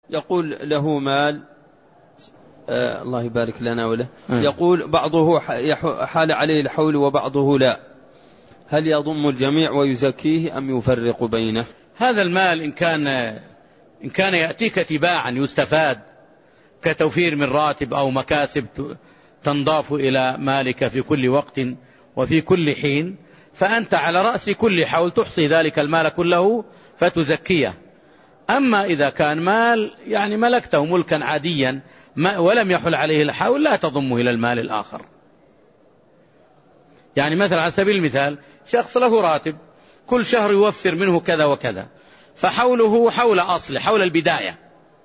يقول له مال، الله يبارك لنا وله، يقول بعضه حال عليه الحول وبعضه لا، هل يضم الجميع ويزكيه أم يفرق بينه؟ هذا المال إن كان يأتيك تباعا يستفاد كتوفير من راتب أو مكاسب تنضاف إلى مالك في كل وقت وفي كل حين، فأنت على رأس كل حول تحصي ذلك المال كله فتزكيه. أما إذا كان مال يعني ملكته ملكا عاديا ولم يحل عليه الحول لا تضمه إلى المال الآخر. يعني مثلا على سبيل المثال شخص له راتب كل شهر يوفر منه كذا وكذا، فحوله حول أصل، حول البداية،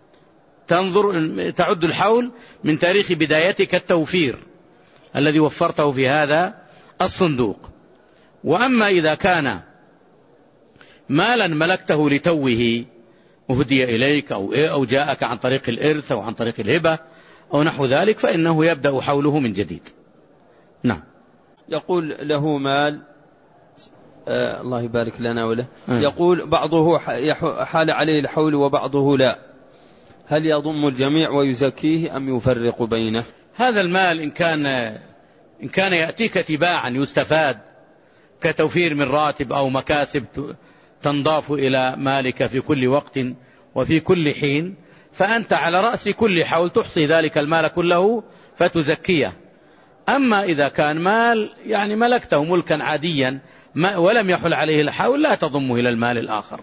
تعد الحول من تاريخ بدايتك التوفير الذي وفرته في هذا الصندوق. وأما إذا كان مالا ملكته لتوه أهدي إليك أو جاءك عن طريق الإرث أو عن طريق الهبة أو نحو ذلك، فإنه يبدأ حوله من جديد. نعم. يقول له مال، الله يبارك لنا وله، يقول بعضه حال عليه الحول وبعضه لا، هل يضم الجميع ويزكيه أم يفرق بينه؟ هذا المال إن كان يأتيك تباعا يستفاد كتوفير من راتب أو مكاسب تنضاف إلى مالك في كل وقت وفي كل حين، فأنت على رأس كل حول تحصي ذلك المال كله فتزكيه. أما إذا كان مال يعني ملكته ملكا عاديا ولم يحل عليه الحول لا تضمه إلى المال الآخر.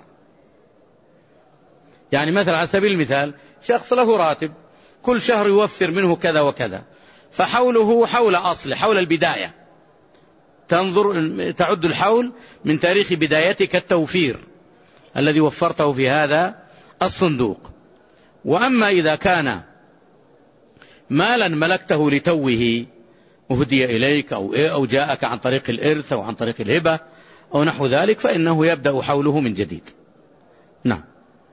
يعني مثلا على سبيل المثال شخص له راتب كل شهر يوفر منه كذا وكذا، فحوله حول أصل، حول البداية، تعد الحول من تاريخ بدايتك التوفير الذي وفرته في هذا الصندوق. وأما إذا كان مالا ملكته لتوه أهدي إليك أو جاءك عن طريق الإرث أو عن طريق الهبة أو نحو ذلك، فإنه يبدأ حوله من جديد. نعم.